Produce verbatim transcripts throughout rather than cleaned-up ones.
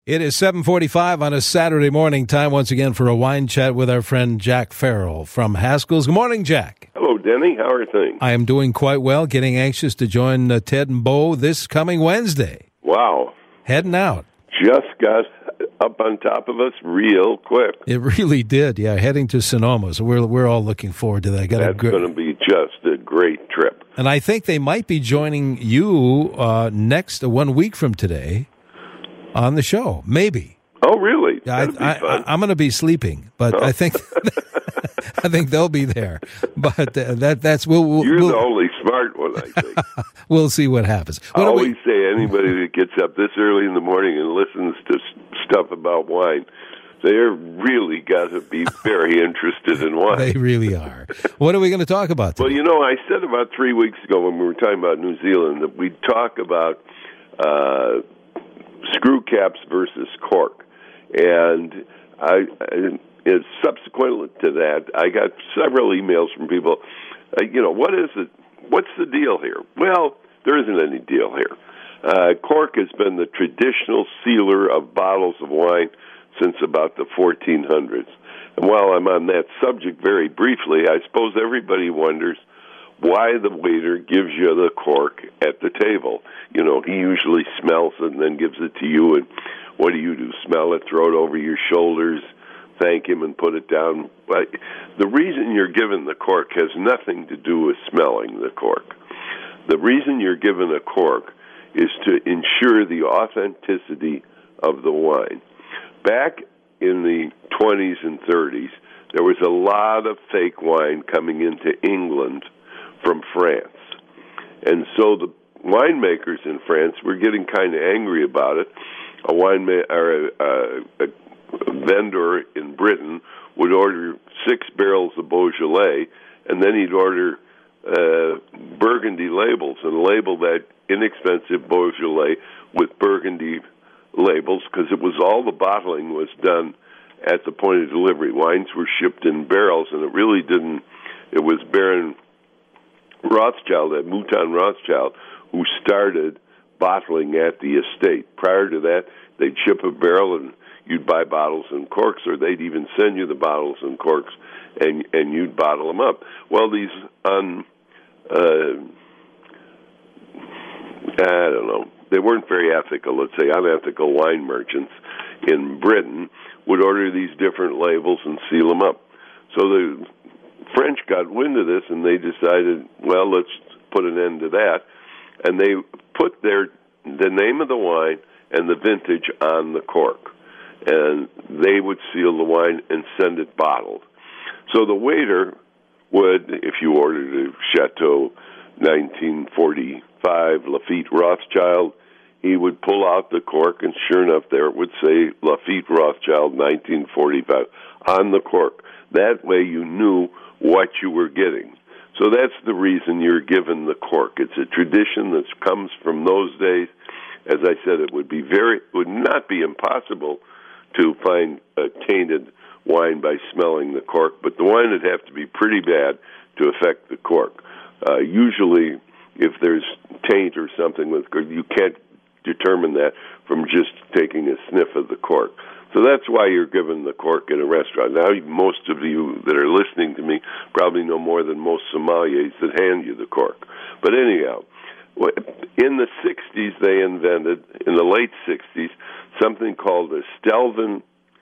It is seven forty-five on a Saturday morning. Time once again for a wine chat with our friend Jack Farrell from Haskell's. Good morning, Jack. Hello, Denny. How are things? I am doing quite well, getting anxious to join uh, Ted and Bo this coming Wednesday. Wow. Heading out. Just got up on top of us real quick. It really did, yeah, heading to Sonoma. So we're, we're all looking forward to that. Got That's gr- going to be just a great trip. And I think they might be joining you uh, next, uh, one week from today, on the show, maybe. Oh, really? I, That'd be I, fun. I, I'm going to be sleeping, but Oh. I think I think they'll be there. But uh, that that's we'll, we'll You're we'll, the only smart one, I think. we'll see what happens. I What do always we, say anybody that gets up this early in the morning and listens to s- stuff about wine, they're really got to be very interested in wine. they really are. What are we going to talk about today? Well, you know, I said about three weeks ago when we were talking about New Zealand that we'd talk about uh, screw caps versus cork. And I, I and subsequent to that, I got several emails from people, uh, you know, what is it? What's the deal here? Well, there isn't any deal here. Uh, cork has been the traditional sealer of bottles of wine since about the fourteen hundreds. And while I'm on that subject very briefly, I suppose everybody wonders why the waiter gives you the cork at the table. You know, he usually smells it and then gives it to you, and what do you do? Smell it, throw it over your shoulders, thank him, and put it down. But the reason you're given the cork has nothing to do with smelling the cork. The reason you're given a cork is to ensure the authenticity of the wine. Back in the twenties and thirties, there was a lot of fake wine coming into England from France. And so the winemakers in France were getting kind of angry about it. A wine or a, a, a vendor in Britain would order six barrels of Beaujolais, and then he'd order uh, Burgundy labels and label that inexpensive Beaujolais with Burgundy labels, because it was all the bottling was done at the point of delivery. Wines were shipped in barrels, and it really didn't. It was Baron Rothschild, that Mouton Rothschild, who started bottling at the estate. Prior to that, they'd ship a barrel and you'd buy bottles and corks, or they'd even send you the bottles and corks, and and you'd bottle them up. Well, these un, uh, I don't know, they weren't very ethical, let's say, unethical wine merchants in Britain would order these different labels and seal them up. So the French got wind of this, and they decided, well, let's put an end to that. And they put their the name of the wine and the vintage on the cork. And they would seal the wine and send it bottled. So the waiter would, if you ordered a Chateau nineteen forty-five Lafite Rothschild, he would pull out the cork, and sure enough, there it would say Lafite Rothschild nineteen forty-five on the cork. That way you knew what you were getting. So that's the reason you're given the cork. It's a tradition that comes from those days. As I said, it would be very, it would not be impossible to find a tainted wine by smelling the cork, but the wine would have to be pretty bad to affect the cork. Uh, usually, if there's taint or something with cork, you can't determine that from just taking a sniff of the cork. So that's why you're given the cork in a restaurant. Now, most of you that are listening to me probably know more than most sommeliers that hand you the cork. But anyhow, in the sixties, they invented, in the late sixties, something called a Stelvin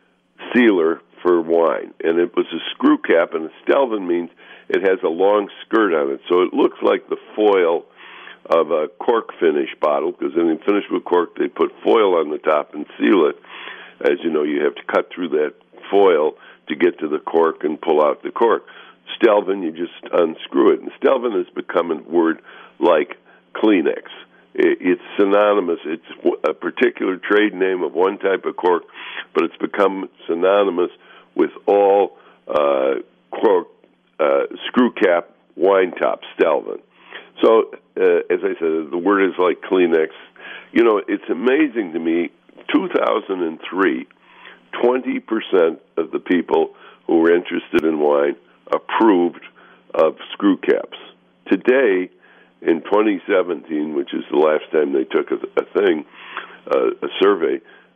sealer for wine. And it was a screw cap, and a Stelvin means it has a long skirt on it. So it looks like the foil of a cork finish bottle, because when they finish with cork, they put foil on the top and seal it. As you know, you have to cut through that foil to get to the cork and pull out the cork. Stelvin, you just unscrew it. And Stelvin has become a word like Kleenex. It's synonymous. It's a particular trade name of one type of cork, but it's become synonymous with all uh, cork, uh, screw cap wine top, Stelvin. So, uh, as I said, the word is like Kleenex. You know, it's amazing to me, two thousand three, twenty percent of the people who were interested in wine approved of screw caps. Today, in twenty seventeen, which is the last time they took a, a thing, uh, a survey,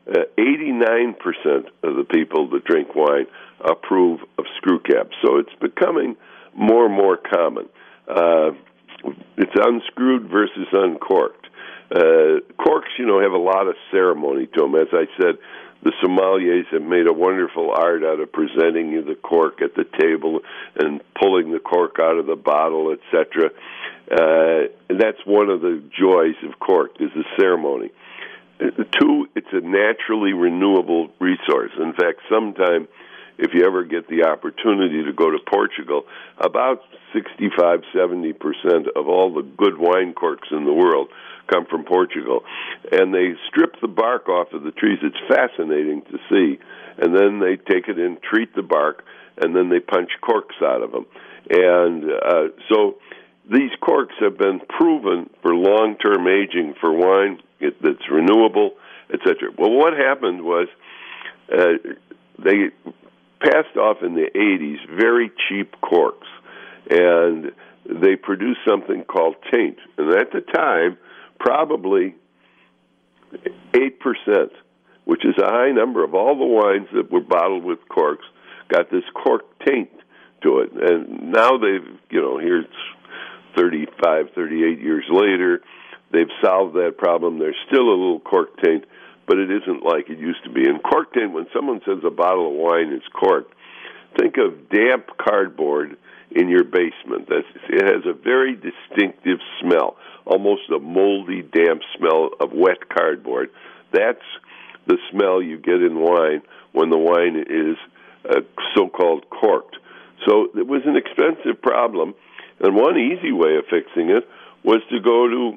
uh, eighty-nine percent of the people that drink wine approve of screw caps. So it's becoming more and more common. Uh, it's unscrewed versus uncorked. Uh, corks, you know, have a lot of ceremony to them. As I said, the sommeliers have made a wonderful art out of presenting you the cork at the table and pulling the cork out of the bottle, et cetera. Uh, and that's one of the joys of cork, is the ceremony. Uh, two, it's a naturally renewable resource. In fact, sometime, if you ever get the opportunity to go to Portugal, about sixty-five, seventy percent of all the good wine corks in the world come from Portugal. And they strip the bark off of the trees. It's fascinating to see. And then they take it in, treat the bark, and then they punch corks out of them. And uh, so these corks have been proven for long-term aging for wine it, that's renewable, et cetera. Well, what happened was uh, they passed off in the eighties very cheap corks, and they produced something called taint. And at the time, probably eight percent, which is a high number of all the wines that were bottled with corks, got this cork taint to it. And now they've, you know, here's thirty-five, thirty-eight years later, they've solved that problem. There's still a little cork taint, but it isn't like it used to be. And cork taint, when someone says a bottle of wine is corked, think of damp cardboard in your basement. That's, it has a very distinctive smell, almost a moldy, damp smell of wet cardboard. That's the smell you get in wine when the wine is uh, so-called corked. So it was an expensive problem, and one easy way of fixing it was to go to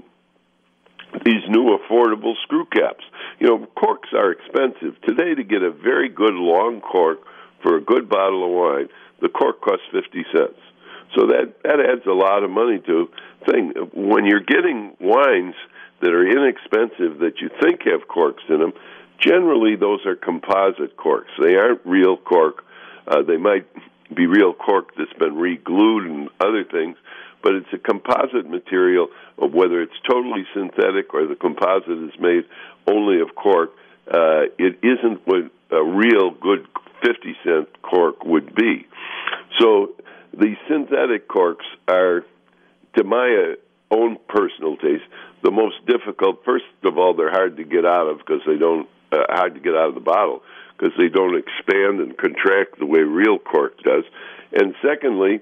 these new affordable screw caps. You know, corks are expensive. Today, to get a very good long cork for a good bottle of wine, the cork costs fifty cents. So that, that adds a lot of money to thing. When you're getting wines that are inexpensive that you think have corks in them, generally those are composite corks. They aren't real cork. Uh, they might be real cork that's been re-glued and other things, but it's a composite material of whether it's totally synthetic or the composite is made only of cork. Uh, it isn't what a real good fifty cent cork would be. So the synthetic corks are, to my uh, own personal taste, the most difficult. First of all, they're hard to get out of because they don't, uh, hard to get out of the bottle because they don't expand and contract the way real cork does. And secondly,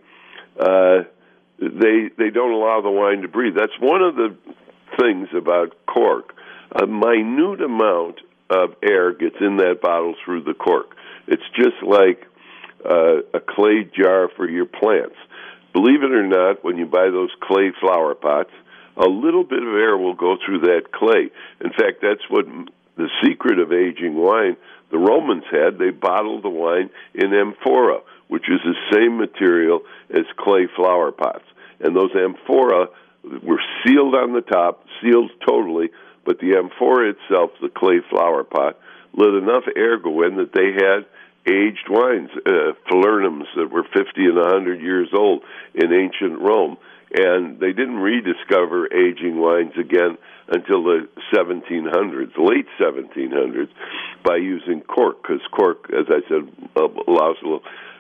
uh, they they don't allow the wine to breathe. That's one of the things about cork. A minute amount of air gets in that bottle through the cork. It's just like uh, a clay jar for your plants. Believe it or not, when you buy those clay flower pots, a little bit of air will go through that clay. In fact, that's what the secret of aging wine the Romans had. They bottled the wine in amphora, which is the same material as clay flower pots. And those amphora were sealed on the top, sealed totally, but the amphora itself, the clay flower pot, let enough air go in that they had aged wines, uh, falernums that were fifty and one hundred years old in ancient Rome. And they didn't rediscover aging wines again until the seventeen hundreds, late seventeen hundreds, by using cork, because cork, as I said, allows a little.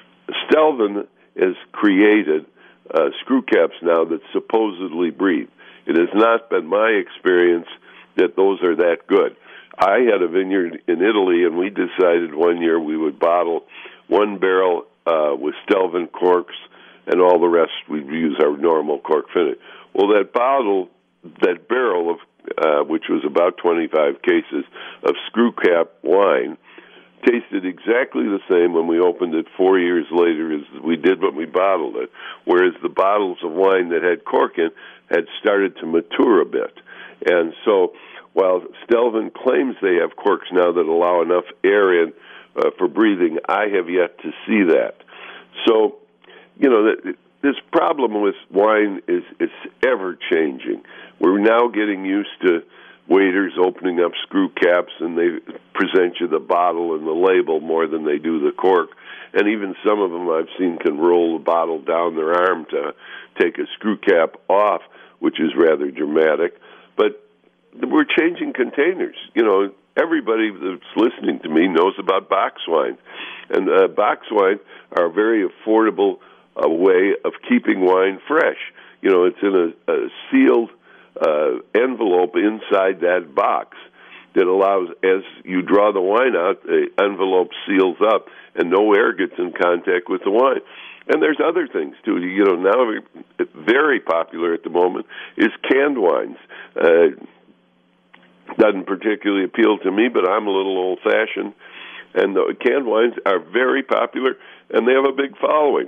Stelvin has created uh, screw caps now that supposedly breathe. It has not been my experience that those are that good. I had a vineyard in Italy, and we decided one year we would bottle one barrel uh, with Stelvin corks, and all the rest we'd use our normal cork finish. Well, that bottle, that barrel of uh, which was about twenty-five cases of screw cap wine, tasted exactly the same when we opened it four years later as we did when we bottled it, whereas the bottles of wine that had cork in had started to mature a bit. And so while Stelvin claims they have corks now that allow enough air in uh, for breathing, I have yet to see that. So, you know, this problem with wine is it's ever-changing. We're now getting used to waiters opening up screw caps, and they present you the bottle and the label more than they do the cork. And even some of them I've seen can roll the bottle down their arm to take a screw cap off, which is rather dramatic. But we're changing containers. You know, everybody that's listening to me knows about box wines. And uh, box wines are a very affordable uh, way of keeping wine fresh. You know, it's in a, a sealed uh, envelope inside that box that allows, as you draw the wine out, the envelope seals up and no air gets in contact with the wine. And there's other things, too. You know, now very popular at the moment is canned wines. Uh, doesn't particularly appeal to me, but I'm a little old-fashioned. And the canned wines are very popular, and they have a big following.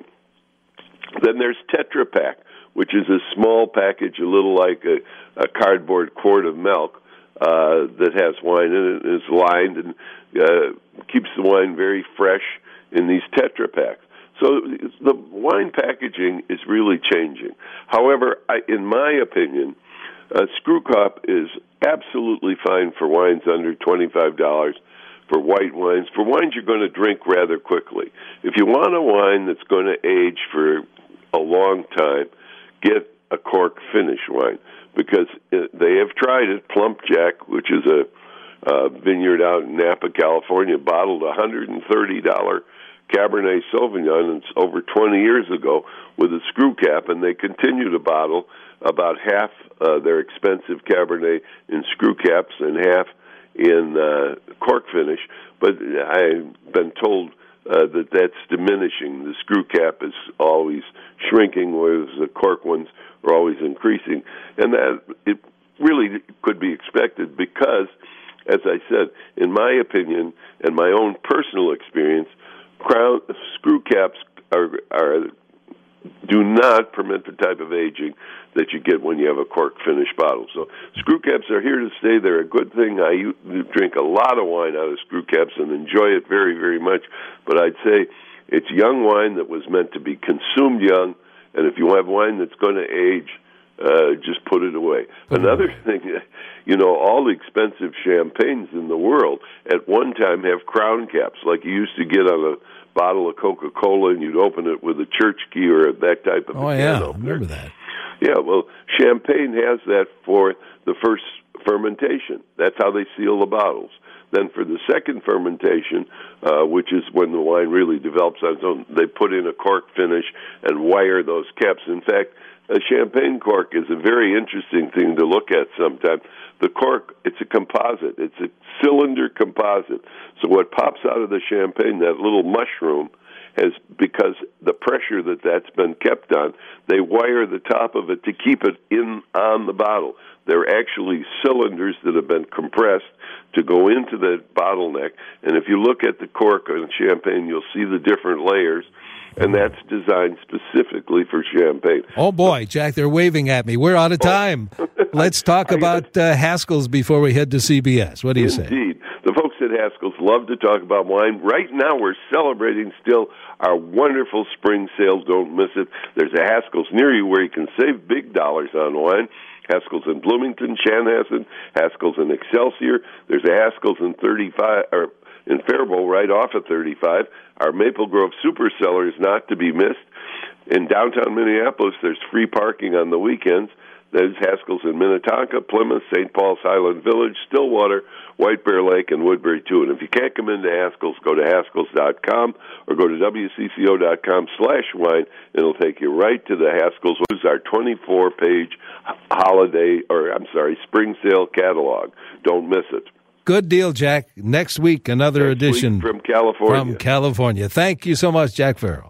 Then there's Tetra Pak, which is a small package, a little like a, a cardboard quart of milk uh, that has wine in it, and is lined and uh, keeps the wine very fresh in these Tetra Paks. So the wine packaging is really changing. However, I, in my opinion, uh, Screw Cap is absolutely fine for wines under twenty-five dollars, for white wines, for wines you're going to drink rather quickly. If you want a wine that's going to age for a long time, get a cork finish wine, because they have tried it. Plump Jack, which is a uh, vineyard out in Napa, California, bottled a one hundred thirty dollars Cabernet Sauvignon, and it's over twenty years ago, with a screw cap, and they continue to bottle about half uh, their expensive Cabernet in screw caps and half in uh, cork finish. But I've been told uh, that that's diminishing. The screw cap is always shrinking, whereas the cork ones are always increasing. And that it really could be expected because, as I said, in my opinion and my own personal experience, crown screw caps are, are do not permit the type of aging that you get when you have a cork finished bottle. So screw caps are here to stay. They're a good thing. I drink a lot of wine out of screw caps and enjoy it very, very much. But I'd say it's young wine that was meant to be consumed young, and if you have wine that's going to age, uh, just put it away. Put Another it away. thing, you know, all the expensive champagnes in the world at one time have crown caps, like you used to get on a bottle of Coca-Cola, and you'd open it with a church key or that type of oh, a yeah, can I opener. remember that. Yeah, well, champagne has that for the first fermentation. That's how they seal the bottles. Then for the second fermentation, uh, which is when the wine really develops on its own, they put in a cork finish and wire those caps. In fact, a champagne cork is a very interesting thing to look at sometimes. The cork, it's a composite. It's a cylinder composite. So what pops out of the champagne, that little mushroom, has, because the pressure that that's been kept on, they wire the top of it to keep it in on the bottle. They're actually cylinders that have been compressed to go into the bottleneck. And if you look at the cork on champagne, you'll see the different layers. And that's designed specifically for champagne. Oh, boy, Jack, they're waving at me. We're out of time. Let's talk about uh, Haskell's before we head to C B S. What do you Indeed. say? Indeed. The folks at Haskell's love to talk about wine. Right now we're celebrating still our wonderful spring sales. Don't miss it. There's a Haskell's near you where you can save big dollars on wine. Haskell's in Bloomington, Chanhassen, Haskell's in Excelsior. There's a Haskell's in thirty-five or in Faribault right off of thirty-five. Our Maple Grove Super Cellar is not to be missed. In downtown Minneapolis, there's free parking on the weekends. There's Haskell's in Minnetonka, Plymouth, Saint Paul's Highland Village, Stillwater, White Bear Lake, and Woodbury, too. And if you can't come into Haskell's, go to Haskell's dot com or go to W C C O dot com slash wine. It'll take you right to the Haskell's, which is our twenty-four page holiday, or I'm sorry, spring sale catalog. Don't miss it. Good deal, Jack. Next week, another Next edition week from California. From California. Thank you so much, Jack Farrell.